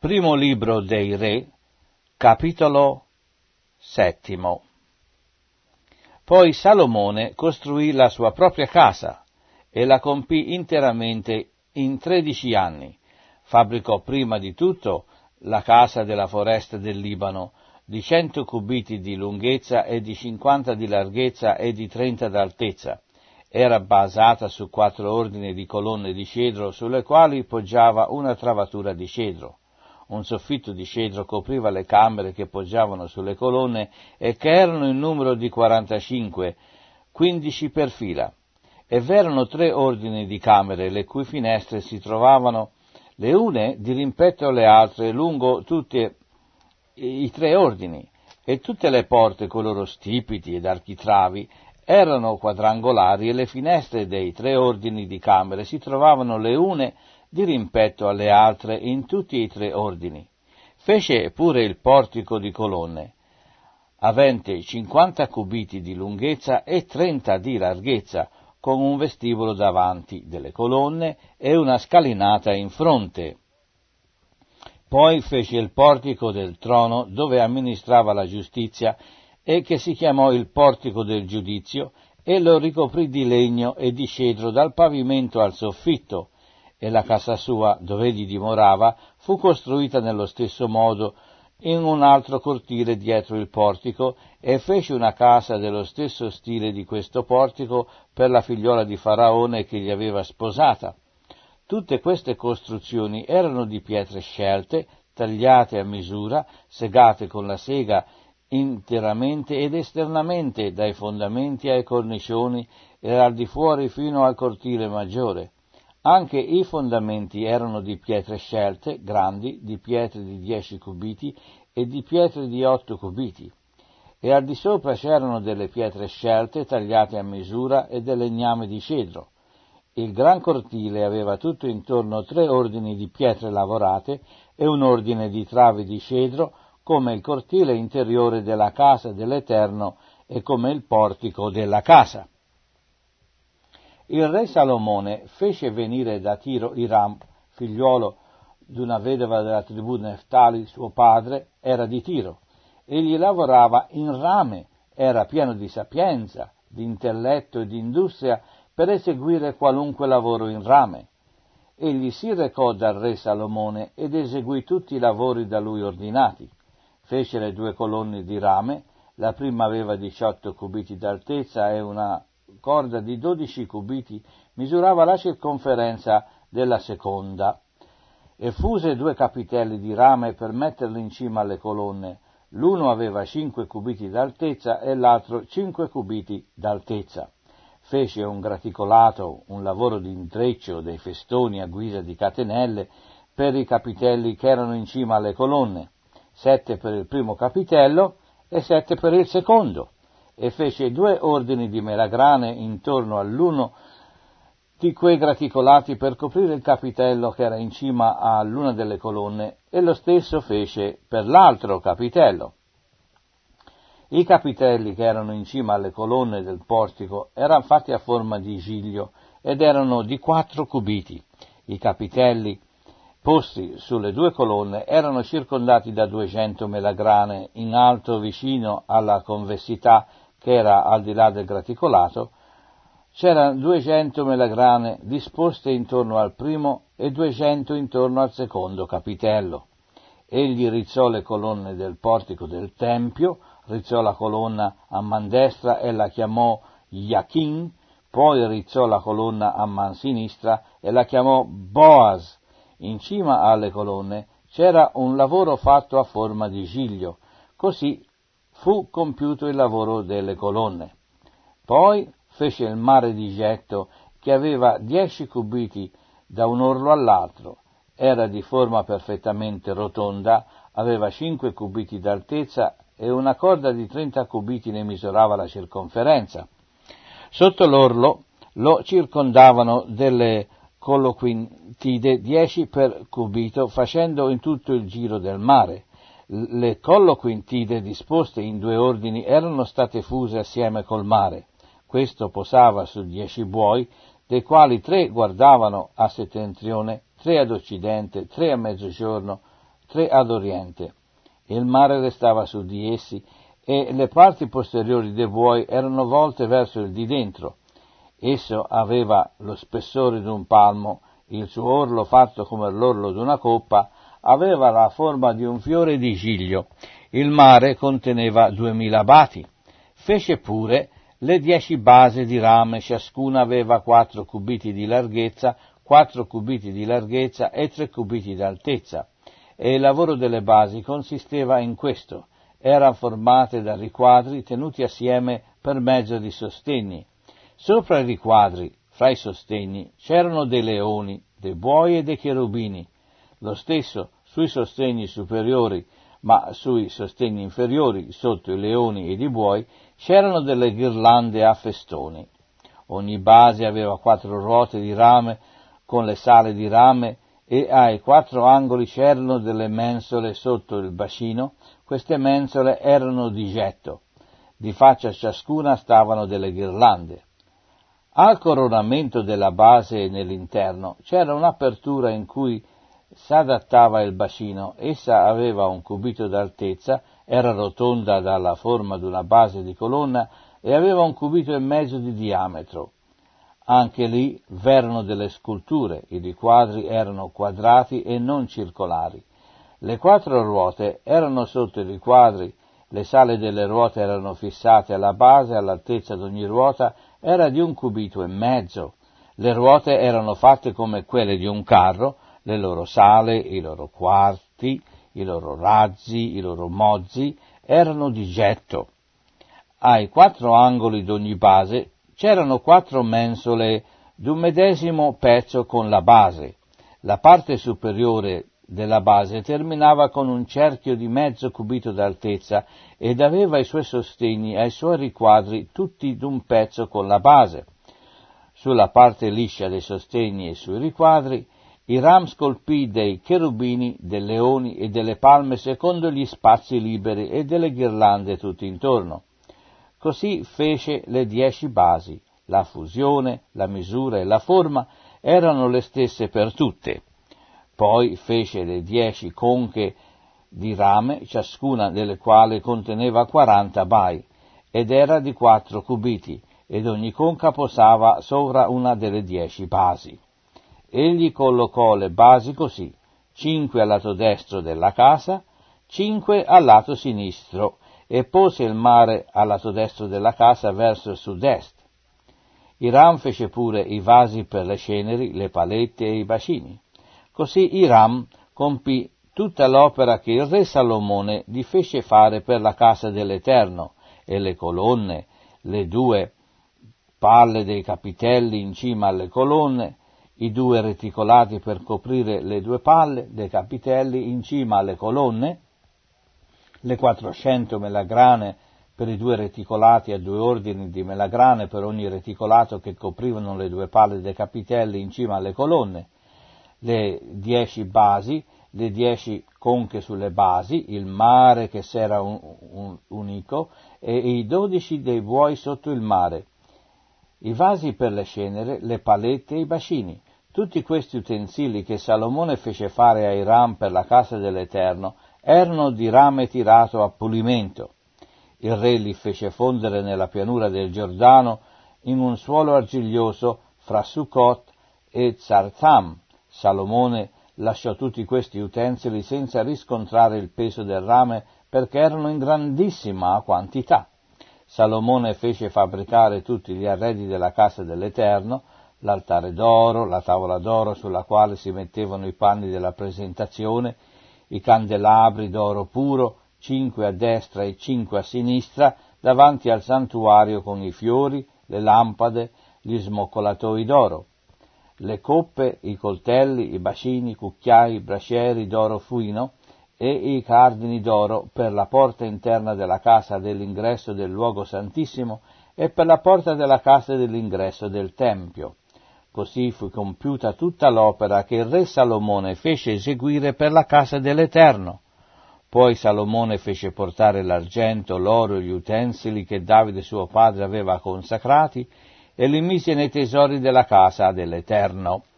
Primo libro dei Re, capitolo 7. Poi Salomone costruì la sua propria casa e la compì interamente in 13 anni. Fabbricò prima di tutto la casa della foresta del Libano, di 100 cubiti di lunghezza e di 50 di larghezza e di 30 d'altezza. Era basata su 4 ordini di colonne di cedro sulle quali poggiava una travatura di cedro. Un soffitto di cedro copriva le camere che poggiavano sulle colonne e che erano in numero di 45, 15 per fila. E v'erano 3 ordini di camere, le cui finestre si trovavano le une di rimpetto alle altre lungo tutti i 3 ordini, e tutte le porte con loro stipiti ed architravi erano quadrangolari, e le finestre dei 3 ordini di camere si trovavano le une di rimpetto alle altre in tutti i 3 ordini. Fece pure il portico di colonne, avente 50 cubiti di lunghezza e 30 di larghezza, con un vestibolo davanti delle colonne e una scalinata in fronte. Poi fece il portico del trono, dove amministrava la giustizia, e che si chiamò il portico del giudizio, e lo ricoprì di legno e di cedro dal pavimento al soffitto, e la casa sua, dove egli dimorava, fu costruita nello stesso modo in un altro cortile dietro il portico, e fece una casa dello stesso stile di questo portico per la figliuola di Faraone che gli aveva sposata. Tutte queste costruzioni erano di pietre scelte, tagliate a misura, segate con la sega interamente ed esternamente, dai fondamenti ai cornicioni e al di fuori fino al cortile maggiore. Anche i fondamenti erano di pietre scelte, grandi, di pietre di 10 cubiti e di pietre di 8 cubiti. E al di sopra c'erano delle pietre scelte, tagliate a misura, e del legname di cedro. Il gran cortile aveva tutto intorno 3 ordini di pietre lavorate e un ordine di travi di cedro, come il cortile interiore della casa dell'Eterno e come il portico della casa. Il re Salomone fece venire da Tiro Hiram, figliuolo d'una vedova della tribù Neftali, suo padre era di Tiro. Egli lavorava in rame, era pieno di sapienza, di intelletto e di industria per eseguire qualunque lavoro in rame. Egli si recò dal re Salomone ed eseguì tutti i lavori da lui ordinati. Fece le 2 colonne di rame, la prima aveva 18 cubiti d'altezza e una corda di 12 cubiti misurava la circonferenza della seconda, e fuse 2 capitelli di rame per metterli in cima alle colonne. L'uno aveva 5 cubiti d'altezza e l'altro 5 cubiti d'altezza. Fece un graticolato, un lavoro di intreccio dei festoni a guisa di catenelle per i capitelli che erano in cima alle colonne, 7 per il primo capitello e 7 per il secondo, e fece 2 ordini di melagrane intorno all'uno di quei graticolati per coprire il capitello che era in cima all'una delle colonne, e lo stesso fece per l'altro capitello. I capitelli che erano in cima alle colonne del portico erano fatti a forma di giglio ed erano di 4 cubiti. I capitelli posti sulle 2 colonne erano circondati da 200 melagrane in alto vicino alla convessità che era al di là del graticolato. C'erano 200 melagrane disposte intorno al primo e 200 intorno al secondo capitello. Egli rizzò le colonne del portico del Tempio, rizzò la colonna a man destra e la chiamò Yachin, poi rizzò la colonna a man sinistra e la chiamò Boaz. In cima alle colonne c'era un lavoro fatto a forma di giglio, così fu compiuto il lavoro delle colonne. Poi fece il mare di getto, che aveva 10 cubiti da un orlo all'altro, era di forma perfettamente rotonda, aveva 5 cubiti d'altezza e una corda di 30 cubiti ne misurava la circonferenza. Sotto l'orlo lo circondavano delle colloquintide 10 per cubito, facendo in tutto il giro del mare. Le colloquintide disposte in 2 ordini erano state fuse assieme col mare. Questo posava su 10 buoi, dei quali 3 guardavano a settentrione, 3 ad occidente, 3 a mezzogiorno, 3 ad oriente. Il mare restava su di essi, e le parti posteriori dei buoi erano volte verso il di dentro. Esso aveva lo spessore di un palmo, il suo orlo, fatto come l'orlo di una coppa, aveva la forma di un fiore di giglio. Il mare conteneva 2000 bati. Fece pure le 10 basi di rame, ciascuna aveva 4 cubiti di larghezza, 4 cubiti di larghezza e 3 cubiti di altezza. E il lavoro delle basi consisteva in questo: erano formate da riquadri tenuti assieme per mezzo di sostegni. Sopra i riquadri, fra i sostegni, c'erano dei leoni, dei buoi e dei cherubini. Lo stesso sui sostegni superiori, ma sui sostegni inferiori, sotto i leoni ed i buoi, c'erano delle ghirlande a festoni. Ogni base aveva 4 ruote di rame con le sale di rame, e ai 4 angoli c'erano delle mensole sotto il bacino. Queste mensole erano di getto. Di faccia a ciascuna stavano delle ghirlande. Al coronamento della base nell'interno c'era un'apertura in cui s'adattava il bacino. Essa aveva 1 cubito d'altezza, era rotonda dalla forma di una base di colonna e aveva 1,5 cubiti di diametro. Anche lì v'erano delle sculture, i riquadri erano quadrati e non circolari. Le 4 ruote erano sotto i riquadri, le sale delle ruote erano fissate alla base, all'altezza di ogni ruota era di 1,5 cubiti. Le ruote erano fatte come quelle di un carro, le loro sale, i loro quarti, i loro razzi, i loro mozzi erano di getto. Ai 4 angoli d'ogni base c'erano 4 mensole d'un medesimo pezzo con la base. La parte superiore della base terminava con un cerchio di mezzo cubito d'altezza ed aveva i suoi sostegni e i suoi riquadri tutti d'un pezzo con la base. Sulla parte liscia dei sostegni e sui riquadri Hiram scolpì dei cherubini, dei leoni e delle palme secondo gli spazi liberi e delle ghirlande tutti intorno. Così fece le 10 basi. La fusione, la misura e la forma erano le stesse per tutte. Poi fece le 10 conche di rame, ciascuna delle quali conteneva 40 bai, ed era di 4 cubiti, ed ogni conca posava sovra una delle 10 basi. Egli collocò le basi così: 5 al lato destro della casa, 5 al lato sinistro, e pose il mare al lato destro della casa verso il sud-est. Hiram fece pure i vasi per le ceneri, le palette e i bacini. Così Hiram compì tutta l'opera che il re Salomone gli fece fare per la casa dell'Eterno, e le colonne, le 2 palle dei capitelli in cima alle colonne, i 2 reticolati per coprire le 2 palle dei capitelli in cima alle colonne, le 400 melagrane per i 2 reticolati a 2 ordini di melagrane per ogni reticolato che coprivano le 2 palle dei capitelli in cima alle colonne, le 10 basi, le 10 conche sulle basi, il mare che s'era unico e i 12 dei buoi sotto il mare, i vasi per le cenere, le palette e i bacini. Tutti questi utensili che Salomone fece fare a Hiram per la casa dell'Eterno erano di rame tirato a pulimento. Il re li fece fondere nella pianura del Giordano in un suolo argiglioso fra Sucot e Zartham. Salomone lasciò tutti questi utensili senza riscontrare il peso del rame perché erano in grandissima quantità. Salomone fece fabbricare tutti gli arredi della casa dell'Eterno, l'altare d'oro, la tavola d'oro sulla quale si mettevano i panni della presentazione, i candelabri d'oro puro, 5 a destra e 5 a sinistra, davanti al santuario con i fiori, le lampade, gli smoccolatoi d'oro, le coppe, i coltelli, i bacini, i cucchiai, i bracieri d'oro fino e i cardini d'oro per la porta interna della casa dell'ingresso del luogo santissimo e per la porta della casa dell'ingresso del Tempio. Così fu compiuta tutta l'opera che il re Salomone fece eseguire per la casa dell'Eterno. Poi Salomone fece portare l'argento, l'oro e gli utensili che Davide suo padre aveva consacrati e li mise nei tesori della casa dell'Eterno.